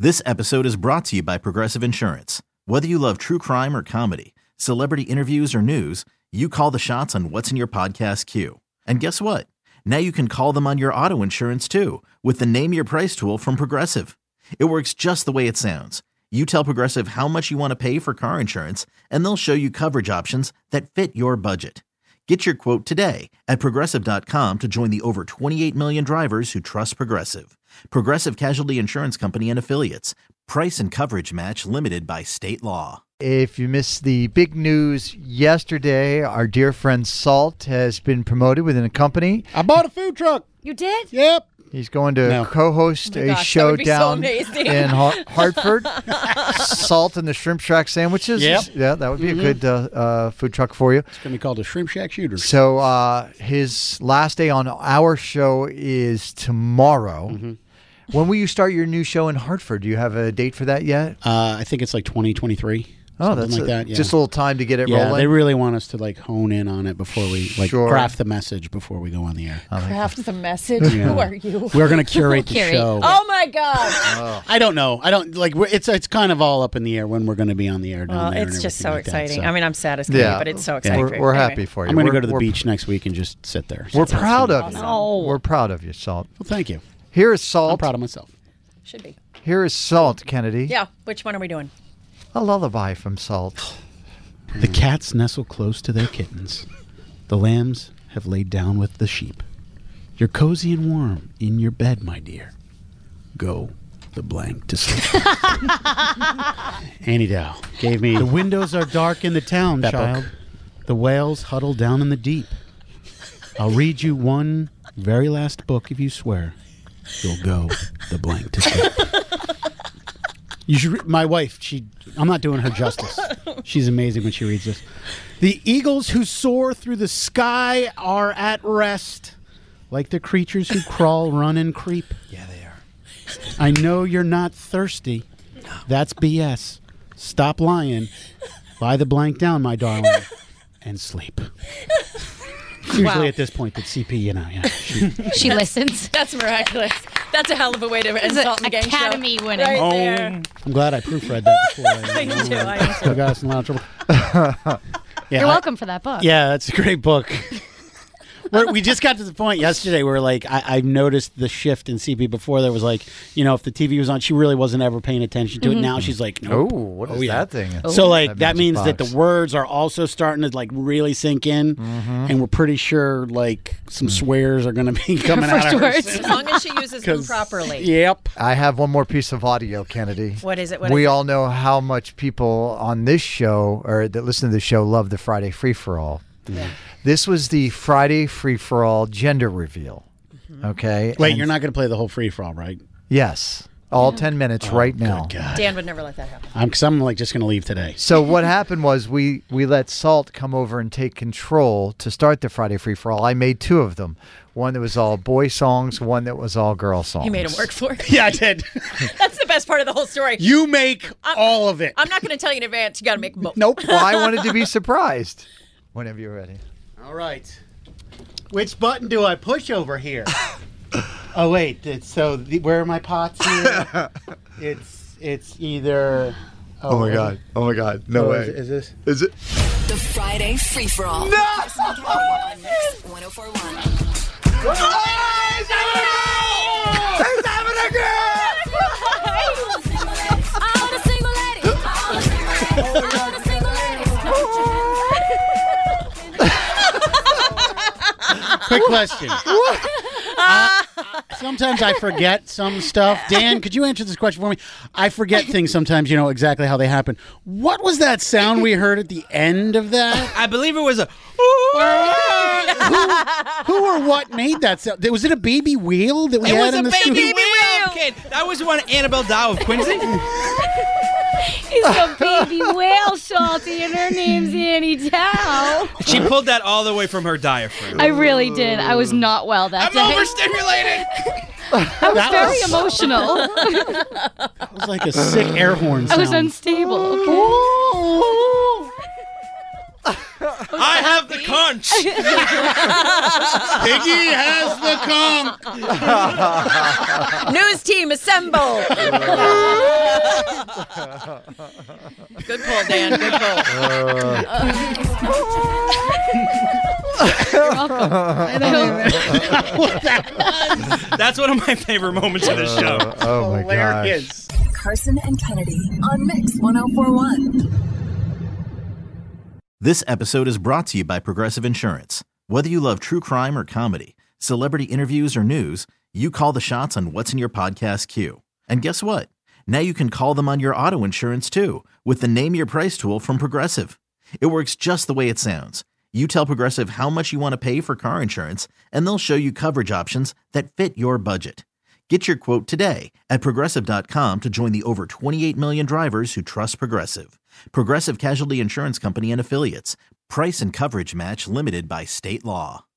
This episode is brought to you by Progressive Insurance. Whether you love true crime or comedy, celebrity interviews or news, you call the shots on what's in your podcast queue. And guess what? Now you can call them on your auto insurance too with the Name Your Price tool from Progressive. It works just the way it sounds. You tell Progressive how much you want to pay for car insurance, and they'll show you coverage options that fit your budget. Get your quote today at Progressive.com to join the over 28 million drivers who trust Progressive. Progressive Casualty Insurance Company and Affiliates. Price and coverage match limited by state law. If you missed the big news yesterday, our dear friend Salt has been promoted within a company. I bought a food truck. You did? Yep. He's going to co-host a show down in Hartford. Salt and the Shrimp Shack sandwiches. Yep. Yeah, that would be a good food truck for you. It's going to be called a Shrimp Shack Shooter. So his last day on our show is tomorrow. Mm-hmm. When will you start your new show in Hartford? Do you have a date for that yet? I think it's like 202023. Oh, that's like that. Yeah. Just a little time to get it rolling. Yeah, they really want us to like hone in on it before we craft the message before we go on the air. Craft the message? Yeah. Who are you? We're going to curate the show. Oh my God! I don't know. I don't like. It's kind of all up in the air when we're going to be on the air. Well, it's just so exciting. I mean, I'm sad as can be, but it's so exciting. We're happy for you. I'm going to go to the beach next week and just sit there. We're proud of you. Oh. We're proud of you, Salt. Well, thank you. Here is Salt. I'm proud of myself. Should be. Here is Salt, Kennedy. Yeah. Which one are we doing? A lullaby from Salt. The cats nestle close to their kittens. The lambs have laid down with the sheep. You're cozy and warm in your bed, my dear. Go the blank to sleep. Annie Dow gave me... The windows are dark in the town, child. Book. The whales huddle down in the deep. I'll read you one very last book if you swear you'll go the blank to sleep. You should. My wife. I'm not doing her justice. She's amazing when she reads this. The eagles who soar through the sky are at rest, like the creatures who crawl, run, and creep. Yeah, they are. I know you're not thirsty. That's BS. Stop lying. Lie the blank down, my darling, and sleep. Usually at this point, it's CP, yeah. She listens. That's miraculous. That's a hell of a way to insult the gang Academy show. winning. Right there. I'm glad I proofread that before. I do too. I got us in a lot of trouble. You're welcome for that book. Yeah, that's a great book. We just got to the point yesterday where, like, I noticed the shift in CP. Before there was, like, if the TV was on, she really wasn't ever paying attention to it. Now she's like, nope. Oh, what is that thing? So, like, that means that the words are also starting to, like, really sink in. Mm-hmm. And we're pretty sure, like, some swears are going to be coming out of her soon. As long as she uses them properly. Yep. I have one more piece of audio, Kennedy. What is it? We all know how much people on this show, or that listen to the show, love the Friday Free-For-All. Yeah. This was the Friday Free-For-All gender reveal. Mm-hmm. Okay? Wait, you're not going to play the whole free-for-all, right? Yes. All 10 minutes right now. God. Dan would never let that happen. I'm like just going to leave today. So what happened was we let Salt come over and take control to start the Friday Free-For-All. I made two of them. One that was all boy songs, one that was all girl songs. You made him work for it. Yeah, I did. That's the best part of the whole story. You make all of it. I'm not going to tell you in advance. You got to make both. Nope. Well, I wanted to be surprised. Whenever you're ready. All right. Which button do I push over here? Oh wait, where are my pots here? It's either. Oh my god! Oh my god! No way! Is this? Is it? The Friday Free-For-All. No! On Mix 104.1. He's having a girl! Quick question. Sometimes I forget some stuff. Dan, could you answer this question for me? I forget things sometimes, exactly how they happen. What was that sound we heard at the end of that? I believe it was a... Who or what made that sound? Was it a baby wheel that we had in the studio? It was a baby wheel, kid. That was one Annabelle Dow of Quincy. It's a baby whale, Salty, and her name's Annie Dow. She pulled that all the way from her diaphragm. I really did. I was not well that day. I'm overstimulated. I was very emotional. That was like a sick air horn sound. I was unstable. I have the conch. Piggy has the conch. News team assemble. pull, Dan. Good pull. You're welcome. That's one of my favorite moments of the show. Oh my gosh. Carson and Kennedy on Mix 104.1. This episode is brought to you by Progressive Insurance. Whether you love true crime or comedy, celebrity interviews or news, you call the shots on what's in your podcast queue. And guess what? Now you can call them on your auto insurance too with the Name Your Price tool from Progressive. It works just the way it sounds. You tell Progressive how much you want to pay for car insurance, and they'll show you coverage options that fit your budget. Get your quote today at Progressive.com to join the over 28 million drivers who trust Progressive. Progressive Casualty Insurance Company and Affiliates. Price and coverage match limited by state law.